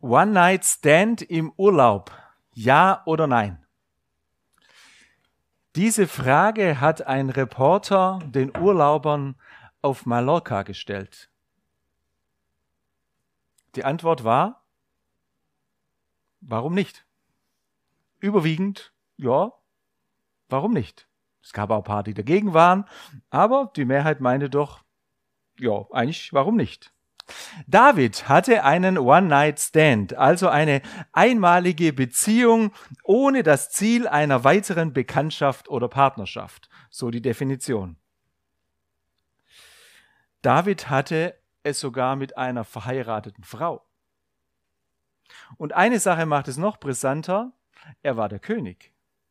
One-Night-Stand im Urlaub, ja oder nein? Diese Frage hat ein Reporter den Urlaubern auf Mallorca gestellt. Die Antwort war, warum nicht? Überwiegend, ja, warum nicht? Es gab auch ein paar, die dagegen waren, aber die Mehrheit meinte doch, ja, eigentlich, warum nicht? David hatte einen One-Night-Stand, also eine einmalige Beziehung ohne das Ziel einer weiteren Bekanntschaft oder Partnerschaft, so die Definition. David hatte es sogar mit einer verheirateten Frau. Und eine Sache macht es noch brisanter, er war der König.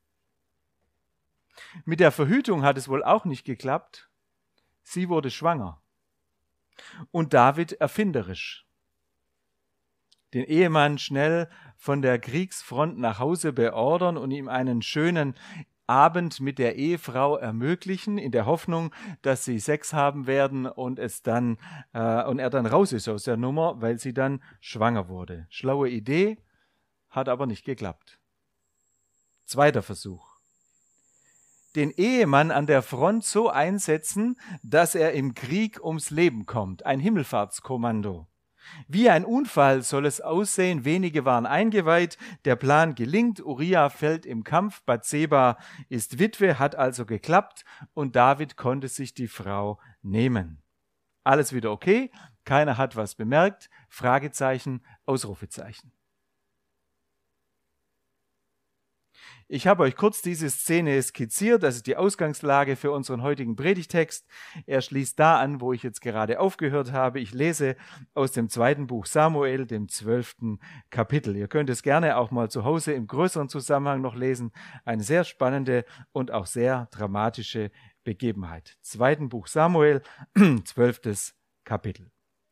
Mit der Verhütung hat es wohl auch nicht geklappt, sie wurde schwanger. Und David erfinderisch. Den Ehemann schnell von der Kriegsfront nach Hause beordern und ihm einen schönen Abend mit der Ehefrau ermöglichen, in der Hoffnung, dass sie Sex haben werden und er dann raus ist aus der Nummer, weil sie dann schwanger wurde. Schlaue Idee, hat aber nicht geklappt. Zweiter Versuch. Den Ehemann an der Front so einsetzen, dass er im Krieg ums Leben kommt. Ein Himmelfahrtskommando. Wie ein Unfall soll es aussehen, wenige waren eingeweiht, der Plan gelingt, Uria fällt im Kampf, Bathseba ist Witwe, hat also geklappt und David konnte sich die Frau nehmen. Alles wieder okay, keiner hat was bemerkt, Fragezeichen, Ausrufezeichen. Ich habe euch kurz diese Szene skizziert, das ist die Ausgangslage für unseren heutigen Predigtext. Er schließt da an, wo ich jetzt gerade aufgehört habe. Ich lese aus dem 2. Buch Samuel, dem 12. Kapitel. Ihr könnt es gerne auch mal zu Hause im größeren Zusammenhang noch lesen. Eine sehr spannende und auch sehr dramatische Begebenheit. 2. Buch Samuel, 12. Kapitel.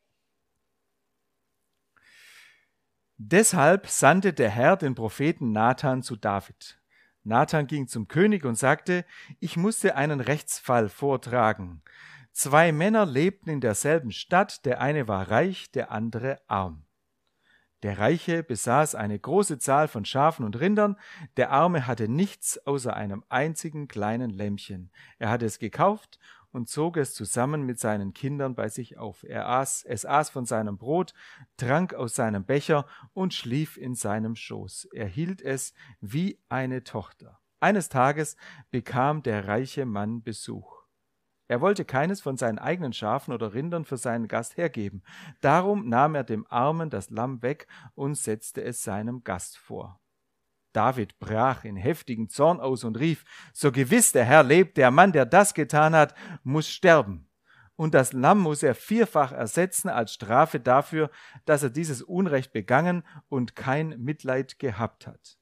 Deshalb sandte der Herr den Propheten Nathan zu David. Nathan ging zum König und sagte, ich musste einen Rechtsfall vortragen. 2 Männer lebten in derselben Stadt, der eine war reich, der andere arm. Der Reiche besaß eine große Zahl von Schafen und Rindern, der Arme hatte nichts außer einem einzigen kleinen Lämmchen. Er hatte es gekauft und zog es zusammen mit seinen Kindern bei sich auf. Es aß von seinem Brot, trank aus seinem Becher und schlief in seinem Schoß. Er hielt es wie eine Tochter. Eines Tages bekam der reiche Mann Besuch. Er wollte keines von seinen eigenen Schafen oder Rindern für seinen Gast hergeben. Darum nahm er dem Armen das Lamm weg und setzte es seinem Gast vor. David brach in heftigen Zorn aus und rief, so gewiss der Herr lebt, der Mann, der das getan hat, muss sterben. Und das Lamm muss er 4-fach ersetzen als Strafe dafür, dass er dieses Unrecht begangen und kein Mitleid gehabt hat.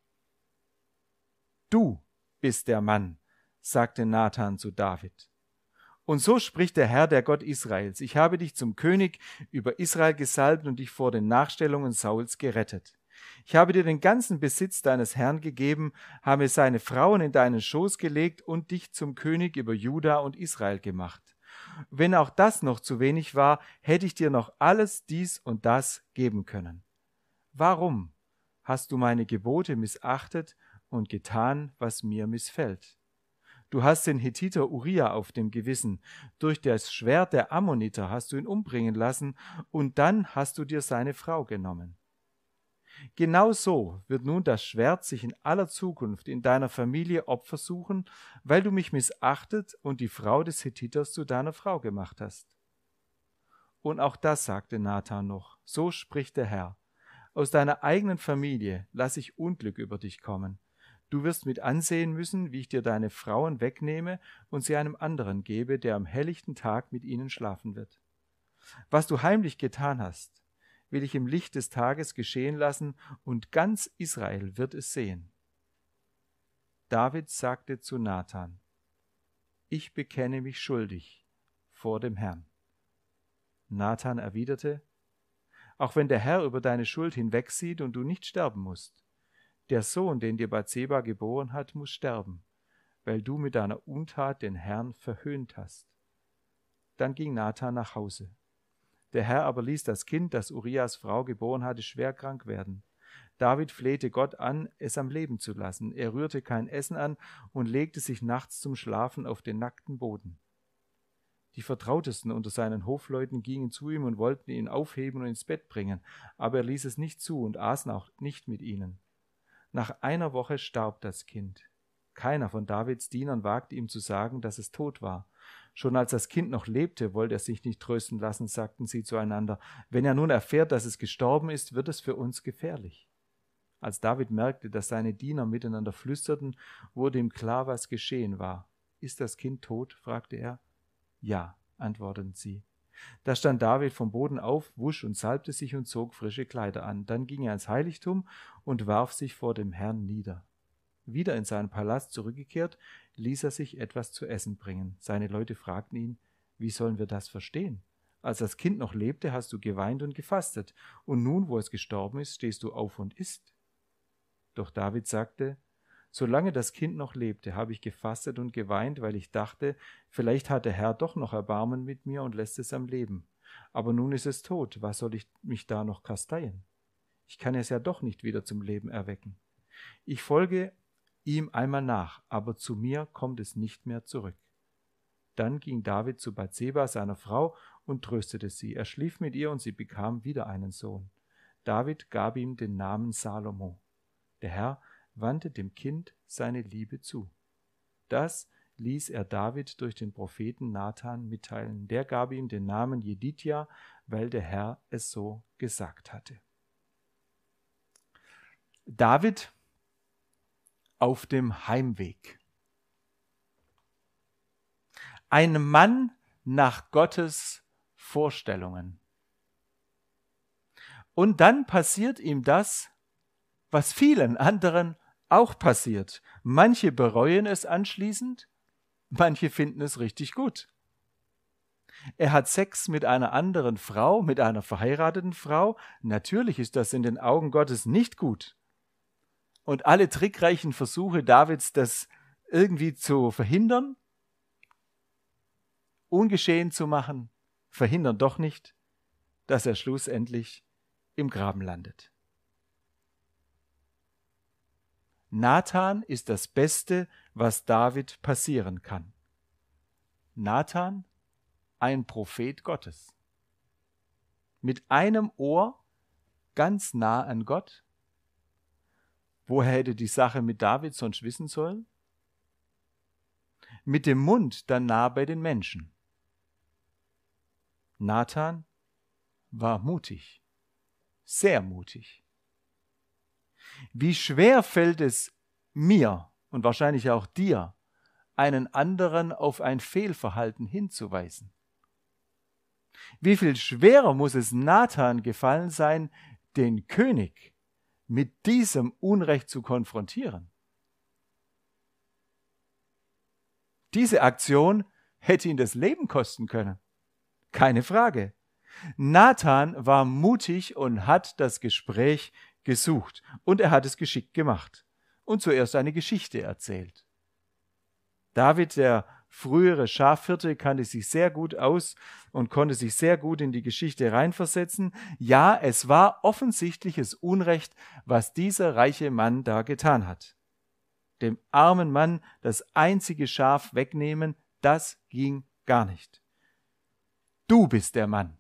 Du bist der Mann, sagte Nathan zu David. Und so spricht der Herr, der Gott Israels. Ich habe dich zum König über Israel gesalbt und dich vor den Nachstellungen Sauls gerettet. Ich habe dir den ganzen Besitz deines Herrn gegeben, habe seine Frauen in deinen Schoß gelegt und dich zum König über Juda und Israel gemacht. Wenn auch das noch zu wenig war, hätte ich dir noch alles dies und das geben können. Warum hast du meine Gebote missachtet und getan, was mir missfällt? Du hast den Hethiter Uria auf dem Gewissen. Durch das Schwert der Ammoniter hast du ihn umbringen lassen und dann hast du dir seine Frau genommen. Genau so wird nun das Schwert sich in aller Zukunft in deiner Familie Opfer suchen, weil du mich missachtet und die Frau des Hethiters zu deiner Frau gemacht hast. Und auch das sagte Nathan noch, so spricht der Herr. Aus deiner eigenen Familie lasse ich Unglück über dich kommen. Du wirst mit ansehen müssen, wie ich dir deine Frauen wegnehme und sie einem anderen gebe, der am helllichten Tag mit ihnen schlafen wird. Was du heimlich getan hast, will ich im Licht des Tages geschehen lassen, und ganz Israel wird es sehen. David sagte zu Nathan, ich bekenne mich schuldig vor dem Herrn. Nathan erwiderte, auch wenn der Herr über deine Schuld hinwegsieht und du nicht sterben musst, der Sohn, den dir Bathseba geboren hat, muss sterben, weil du mit deiner Untat den Herrn verhöhnt hast. Dann ging Nathan nach Hause. Der Herr aber ließ das Kind, das Urias Frau geboren hatte, schwer krank werden. David flehte Gott an, es am Leben zu lassen. Er rührte kein Essen an und legte sich nachts zum Schlafen auf den nackten Boden. Die Vertrautesten unter seinen Hofleuten gingen zu ihm und wollten ihn aufheben und ins Bett bringen, aber er ließ es nicht zu und aßen auch nicht mit ihnen. Nach einer Woche starb das Kind. Keiner von Davids Dienern wagte ihm zu sagen, dass es tot war. Schon als das Kind noch lebte, wollte er sich nicht trösten lassen, sagten sie zueinander. Wenn er nun erfährt, dass es gestorben ist, wird es für uns gefährlich. Als David merkte, dass seine Diener miteinander flüsterten, wurde ihm klar, was geschehen war. Ist das Kind tot? Fragte er. Ja, antworteten sie. Da stand David vom Boden auf, wusch und salbte sich und zog frische Kleider an. Dann ging er ins Heiligtum und warf sich vor dem Herrn nieder. Wieder in seinen Palast zurückgekehrt, ließ er sich etwas zu essen bringen. Seine Leute fragten ihn, wie sollen wir das verstehen? Als das Kind noch lebte, hast du geweint und gefastet, und nun, wo es gestorben ist, stehst du auf und isst. Doch David sagte, solange das Kind noch lebte, habe ich gefastet und geweint, weil ich dachte, vielleicht hat der Herr doch noch Erbarmen mit mir und lässt es am Leben. Aber nun ist es tot, was soll ich mich da noch kasteien? Ich kann es ja doch nicht wieder zum Leben erwecken. Ich folge ihm einmal nach, aber zu mir kommt es nicht mehr zurück. Dann ging David zu Bathseba, seiner Frau, und tröstete sie. Er schlief mit ihr und sie bekam wieder einen Sohn. David gab ihm den Namen Salomo. Der Herr wandte dem Kind seine Liebe zu. Das ließ er David durch den Propheten Nathan mitteilen. Der gab ihm den Namen Jedidja, weil der Herr es so gesagt hatte. David auf dem Heimweg. Ein Mann nach Gottes Vorstellungen. Und dann passiert ihm das, was vielen anderen auch passiert. Manche bereuen es anschließend, manche finden es richtig gut. Er hat Sex mit einer anderen Frau, mit einer verheirateten Frau. Natürlich ist das in den Augen Gottes nicht gut. Und alle trickreichen Versuche Davids, das irgendwie zu verhindern, ungeschehen zu machen, verhindern doch nicht, dass er schlussendlich im Graben landet. Nathan ist das Beste, was David passieren kann. Nathan, ein Prophet Gottes. Mit einem Ohr ganz nah an Gott. Woher hätte die Sache mit David sonst wissen sollen? Mit dem Mund dann nah bei den Menschen. Nathan war mutig, sehr mutig. Wie schwer fällt es mir und wahrscheinlich auch dir, einen anderen auf ein Fehlverhalten hinzuweisen? Wie viel schwerer muss es Nathan gefallen sein, den König mit diesem Unrecht zu konfrontieren? Diese Aktion hätte ihn das Leben kosten können. Keine Frage. Nathan war mutig und hat das Gespräch gesucht. Und er hat es geschickt gemacht und zuerst eine Geschichte erzählt. David, der frühere Schafhirte, kannte sich sehr gut aus und konnte sich sehr gut in die Geschichte reinversetzen. Ja, es war offensichtliches Unrecht, was dieser reiche Mann da getan hat. Dem armen Mann das einzige Schaf wegnehmen, das ging gar nicht. Du bist der Mann.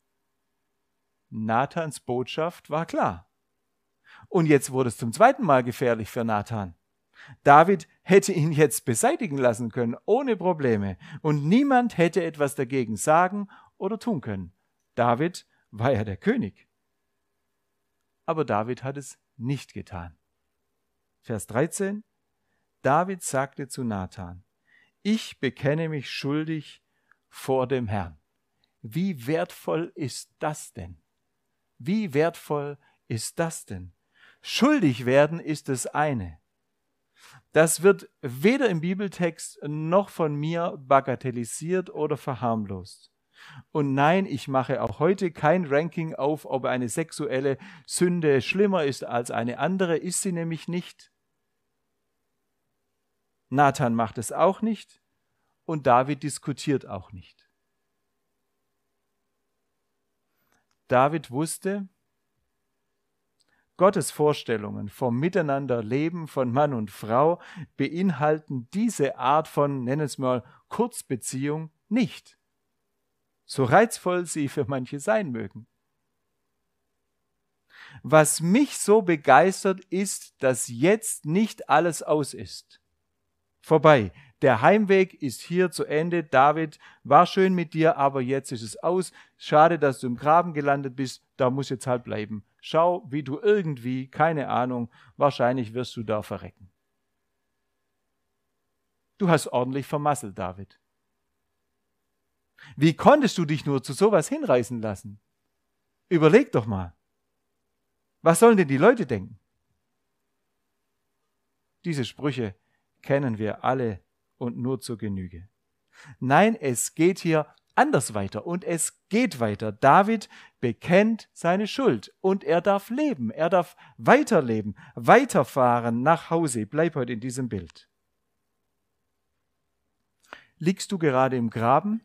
Nathans Botschaft war klar. Und jetzt wurde es zum zweiten Mal gefährlich für Nathan. David hätte ihn jetzt beseitigen lassen können, ohne Probleme. Und niemand hätte etwas dagegen sagen oder tun können. David war ja der König. Aber David hat es nicht getan. Vers 13. David sagte zu Nathan, ich bekenne mich schuldig vor dem Herrn. Wie wertvoll ist das denn? Wie wertvoll ist das denn? Schuldig werden ist das eine. Das wird weder im Bibeltext noch von mir bagatellisiert oder verharmlost. Und nein, ich mache auch heute kein Ranking auf, ob eine sexuelle Sünde schlimmer ist als eine andere, ist sie nämlich nicht. Nathan macht es auch nicht und David diskutiert auch nicht. David wusste, Gottes Vorstellungen vom Miteinanderleben von Mann und Frau beinhalten diese Art von, nennen es mal, Kurzbeziehung nicht. So reizvoll sie für manche sein mögen. Was mich so begeistert, ist, dass jetzt nicht alles aus ist. Vorbei. Der Heimweg ist hier zu Ende. David, war schön mit dir, aber jetzt ist es aus. Schade, dass du im Graben gelandet bist. Da muss jetzt halt bleiben. Schau, wie du irgendwie, keine Ahnung, wahrscheinlich wirst du da verrecken. Du hast ordentlich vermasselt, David. Wie konntest du dich nur zu sowas hinreißen lassen? Überleg doch mal. Was sollen denn die Leute denken? Diese Sprüche kennen wir alle und nur zur Genüge. Nein, es geht hier anders weiter und es geht weiter. David bekennt seine Schuld und er darf leben, er darf weiterleben, weiterfahren nach Hause. Bleib heute in diesem Bild. Liegst du gerade im Graben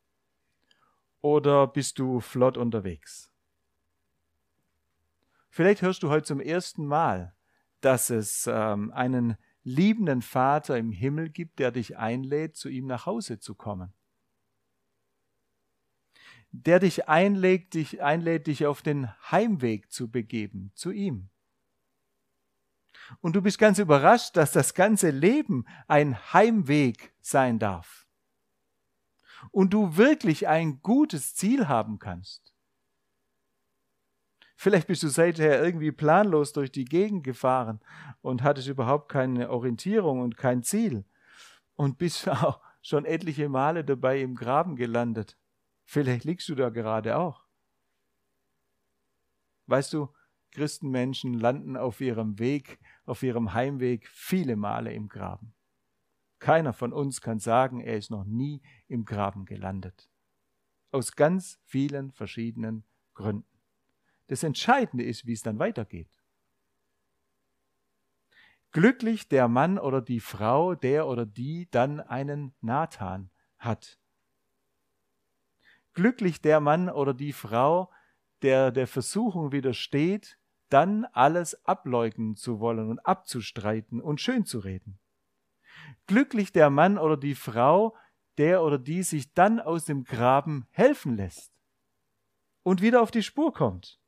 oder bist du flott unterwegs? Vielleicht hörst du heute zum ersten Mal, dass es einen liebenden Vater im Himmel gibt, der dich einlädt, zu ihm nach Hause zu kommen. Der dich einlädt, dich auf den Heimweg zu begeben, zu ihm. Und du bist ganz überrascht, dass das ganze Leben ein Heimweg sein darf. Und du wirklich ein gutes Ziel haben kannst. Vielleicht bist du seither irgendwie planlos durch die Gegend gefahren und hattest überhaupt keine Orientierung und kein Ziel und bist auch schon etliche Male dabei im Graben gelandet. Vielleicht liegst du da gerade auch. Weißt du, Christenmenschen landen auf ihrem Weg, auf ihrem Heimweg viele Male im Graben. Keiner von uns kann sagen, er ist noch nie im Graben gelandet. Aus ganz vielen verschiedenen Gründen. Das Entscheidende ist, wie es dann weitergeht. Glücklich der Mann oder die Frau, der oder die dann einen Nathan hat. Glücklich der Mann oder die Frau, der der Versuchung widersteht, dann alles ableugnen zu wollen und abzustreiten und schön zu reden. Glücklich der Mann oder die Frau, der oder die sich dann aus dem Graben helfen lässt und wieder auf die Spur kommt.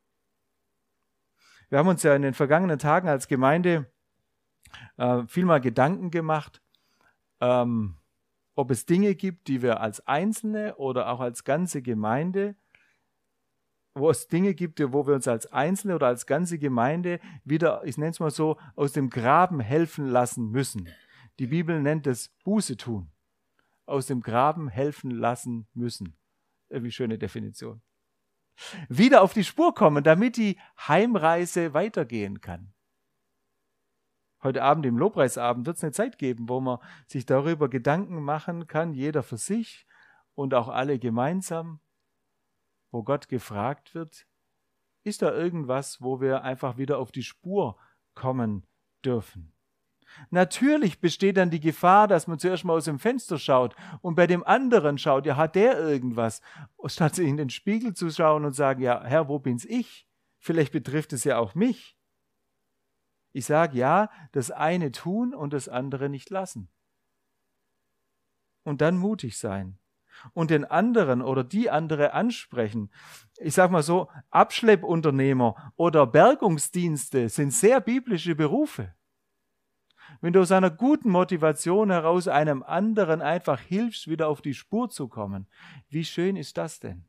Wir haben uns ja in den vergangenen Tagen als Gemeinde viel mal Gedanken gemacht, ob es Dinge gibt, die wir als Einzelne oder auch als ganze Gemeinde, wo es Dinge gibt, wo wir uns als Einzelne oder als ganze Gemeinde wieder, ich nenne es mal so, aus dem Graben helfen lassen müssen. Die Bibel nennt es Buße tun. Aus dem Graben helfen lassen müssen. Irgendwie schöne Definition. Wieder auf die Spur kommen, damit die Heimreise weitergehen kann. Heute Abend im Lobpreisabend wird es eine Zeit geben, wo man sich darüber Gedanken machen kann, jeder für sich und auch alle gemeinsam, wo Gott gefragt wird, ist da irgendwas, wo wir einfach wieder auf die Spur kommen dürfen? Natürlich besteht dann die Gefahr, dass man zuerst mal aus dem Fenster schaut und bei dem anderen schaut, ja, hat der irgendwas? Statt sich in den Spiegel zu schauen und sagen, ja, Herr, wo bin's ich? Vielleicht betrifft es ja auch mich. Ich sage ja, das eine tun und das andere nicht lassen. Und dann mutig sein. Und den anderen oder die andere ansprechen. Ich sage mal so, Abschleppunternehmer oder Bergungsdienste sind sehr biblische Berufe. Wenn du aus einer guten Motivation heraus einem anderen einfach hilfst, wieder auf die Spur zu kommen, wie schön ist das denn?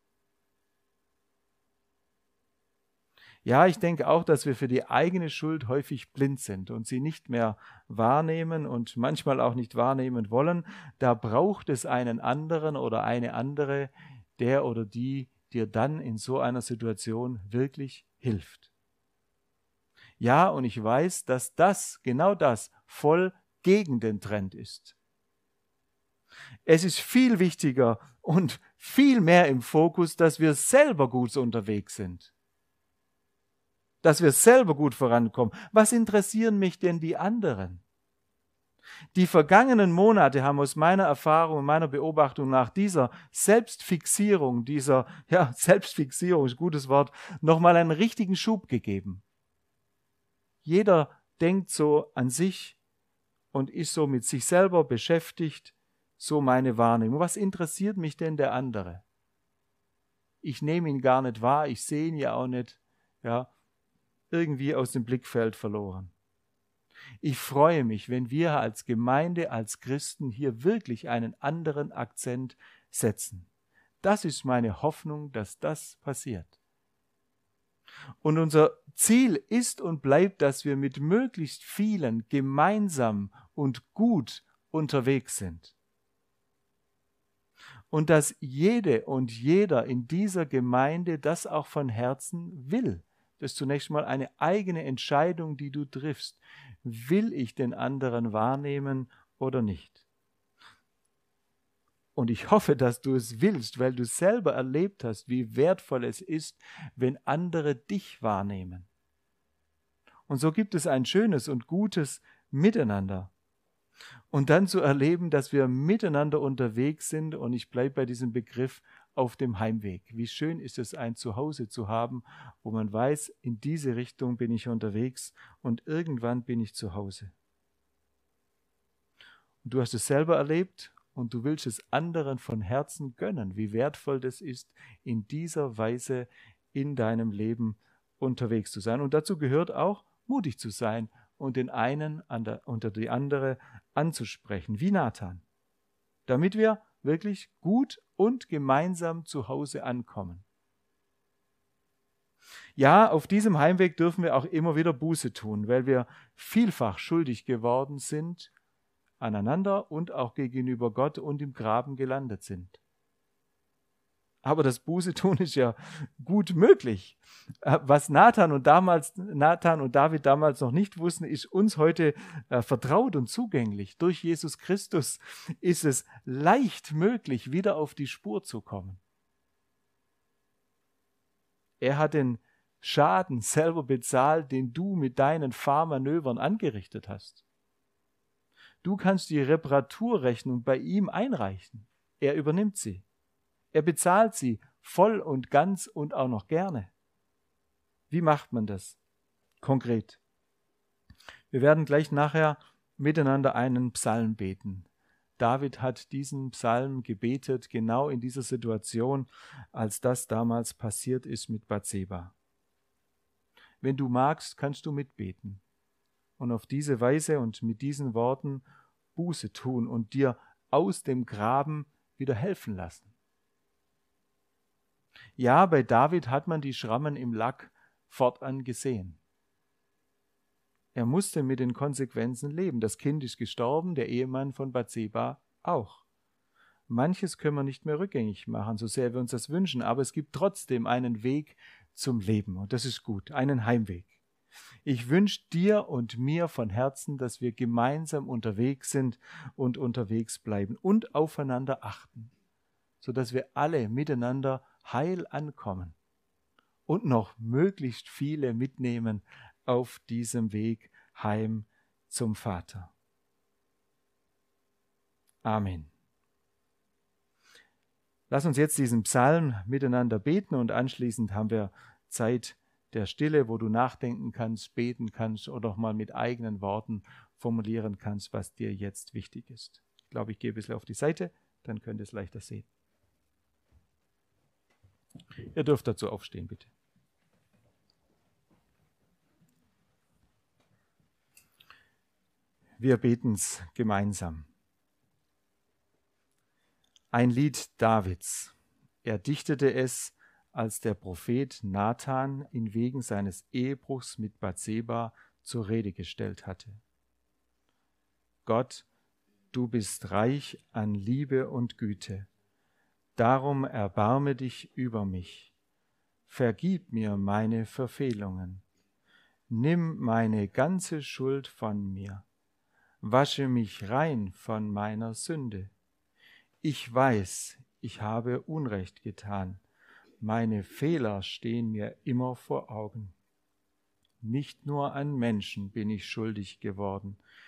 Ja, ich denke auch, dass wir für die eigene Schuld häufig blind sind und sie nicht mehr wahrnehmen und manchmal auch nicht wahrnehmen wollen. Da braucht es einen anderen oder eine andere, der oder die dir dann in so einer Situation wirklich hilft. Ja, und ich weiß, dass genau das, voll gegen den Trend ist. Es ist viel wichtiger und viel mehr im Fokus, dass wir selber gut unterwegs sind. Dass wir selber gut vorankommen. Was interessieren mich denn die anderen? Die vergangenen Monate haben aus meiner Erfahrung und meiner Beobachtung nach dieser Selbstfixierung, Selbstfixierung ist ein gutes Wort, nochmal einen richtigen Schub gegeben. Jeder denkt so an sich und ist so mit sich selber beschäftigt, so meine Wahrnehmung. Was interessiert mich denn der andere? Ich nehme ihn gar nicht wahr, ich sehe ihn ja auch nicht, irgendwie aus dem Blickfeld verloren. Ich freue mich, wenn wir als Gemeinde, als Christen hier wirklich einen anderen Akzent setzen. Das ist meine Hoffnung, dass das passiert. Und unser Ziel ist und bleibt, dass wir mit möglichst vielen gemeinsam und gut unterwegs sind. Und dass jede und jeder in dieser Gemeinde das auch von Herzen will. Das ist zunächst mal eine eigene Entscheidung, die du triffst. Will ich den anderen wahrnehmen oder nicht? Und ich hoffe, dass du es willst, weil du selber erlebt hast, wie wertvoll es ist, wenn andere dich wahrnehmen. Und so gibt es ein schönes und gutes Miteinander. Und dann zu erleben, dass wir miteinander unterwegs sind, und ich bleibe bei diesem Begriff, auf dem Heimweg. Wie schön ist es, ein Zuhause zu haben, wo man weiß, in diese Richtung bin ich unterwegs und irgendwann bin ich zu Hause. Und du hast es selber erlebt und du willst es anderen von Herzen gönnen, wie wertvoll das ist, in dieser Weise in deinem Leben unterwegs zu sein. Und dazu gehört auch, mutig zu sein und den einen unter die andere anzusprechen, wie Nathan, damit wir wirklich gut und gemeinsam zu Hause ankommen. Ja, auf diesem Heimweg dürfen wir auch immer wieder Buße tun, weil wir vielfach schuldig geworden sind aneinander und auch gegenüber Gott und im Graben gelandet sind. Aber das Bußetun ist ja gut möglich. Was Nathan und David damals noch nicht wussten, ist uns heute vertraut und zugänglich. Durch Jesus Christus ist es leicht möglich, wieder auf die Spur zu kommen. Er hat den Schaden selber bezahlt, den du mit deinen Fahrmanövern angerichtet hast. Du kannst die Reparaturrechnung bei ihm einreichen. Er übernimmt sie. Er bezahlt sie voll und ganz und auch noch gerne. Wie macht man das konkret? Wir werden gleich nachher miteinander einen Psalm beten. David hat diesen Psalm gebetet, genau in dieser Situation, als das damals passiert ist mit Bathseba. Wenn du magst, kannst du mitbeten und auf diese Weise und mit diesen Worten Buße tun und dir aus dem Graben wieder helfen lassen. Ja, bei David hat man die Schrammen im Lack fortan gesehen. Er musste mit den Konsequenzen leben. Das Kind ist gestorben, der Ehemann von Bathseba auch. Manches können wir nicht mehr rückgängig machen, so sehr wir uns das wünschen, aber es gibt trotzdem einen Weg zum Leben und das ist gut, einen Heimweg. Ich wünsche dir und mir von Herzen, dass wir gemeinsam unterwegs sind und unterwegs bleiben und aufeinander achten, sodass wir alle miteinander heil ankommen und noch möglichst viele mitnehmen auf diesem Weg heim zum Vater. Amen. Lass uns jetzt diesen Psalm miteinander beten und anschließend haben wir Zeit der Stille, wo du nachdenken kannst, beten kannst oder auch mal mit eigenen Worten formulieren kannst, was dir jetzt wichtig ist. Ich glaube, ich gehe ein bisschen auf die Seite, dann könnt ihr es leichter sehen. Ihr dürft dazu aufstehen, bitte. Wir beten es gemeinsam. Ein Lied Davids. Er dichtete es, als der Prophet Nathan ihn wegen seines Ehebruchs mit Bathseba zur Rede gestellt hatte. Gott, du bist reich an Liebe und Güte. Darum erbarme dich über mich. Vergib mir meine Verfehlungen. Nimm meine ganze Schuld von mir. Wasche mich rein von meiner Sünde. Ich weiß, ich habe Unrecht getan. Meine Fehler stehen mir immer vor Augen. Nicht nur an Menschen bin ich schuldig geworden.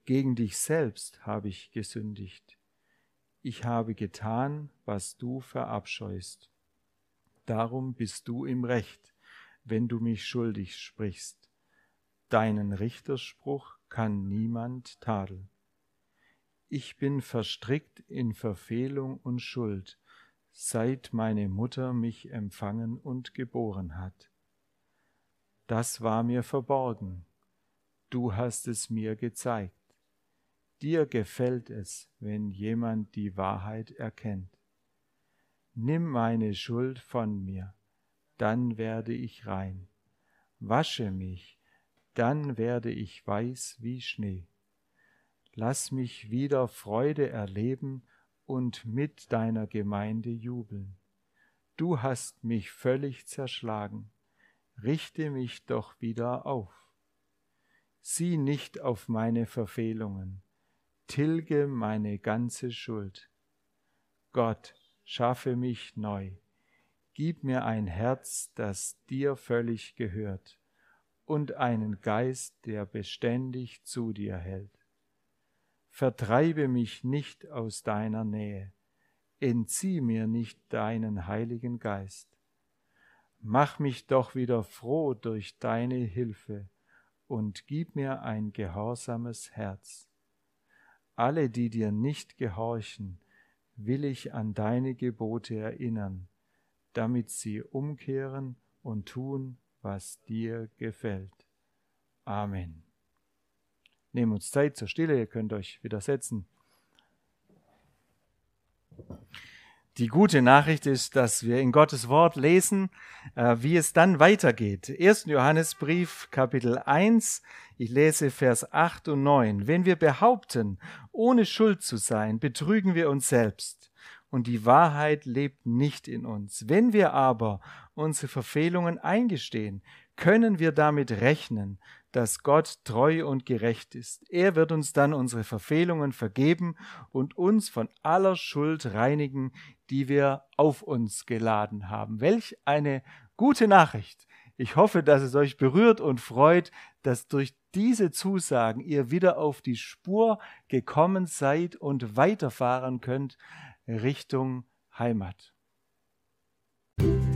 Gegen dich selbst habe ich gesündigt. Ich habe getan, was du verabscheust. Darum bist du im Recht, wenn du mich schuldig sprichst. Deinen Richterspruch kann niemand tadeln. Ich bin verstrickt in Verfehlung und Schuld, seit meine Mutter mich empfangen und geboren hat. Das war mir verborgen, du hast es mir gezeigt. Dir gefällt es, wenn jemand die Wahrheit erkennt. Nimm meine Schuld von mir, dann werde ich rein. Wasche mich, dann werde ich weiß wie Schnee. Lass mich wieder Freude erleben und mit deiner Gemeinde jubeln. Du hast mich völlig zerschlagen, richte mich doch wieder auf. Sieh nicht auf meine Verfehlungen, tilge meine ganze Schuld. Gott, schaffe mich neu, gib mir ein Herz, das dir völlig gehört, und einen Geist, der beständig zu dir hält. Vertreibe mich nicht aus deiner Nähe, entzieh mir nicht deinen Heiligen Geist. Mach mich doch wieder froh durch deine Hilfe und gib mir ein gehorsames Herz. Alle, die dir nicht gehorchen, will ich an deine Gebote erinnern, damit sie umkehren und tun, was dir gefällt. Amen. Nehmt uns Zeit zur Stille, ihr könnt euch wieder setzen. Die gute Nachricht ist, dass wir in Gottes Wort lesen, wie es dann weitergeht. 1. Johannesbrief, Kapitel 1, ich lese Vers 8 und 9. Wenn wir behaupten, ohne Schuld zu sein, betrügen wir uns selbst und die Wahrheit lebt nicht in uns. Wenn wir aber unsere Verfehlungen eingestehen, können wir damit rechnen, dass Gott treu und gerecht ist. Er wird uns dann unsere Verfehlungen vergeben und uns von aller Schuld reinigen, die wir auf uns geladen haben. Welch eine gute Nachricht. Ich hoffe, dass es euch berührt und freut, dass durch diese Zusagen ihr wieder auf die Spur gekommen seid und weiterfahren könnt Richtung Heimat.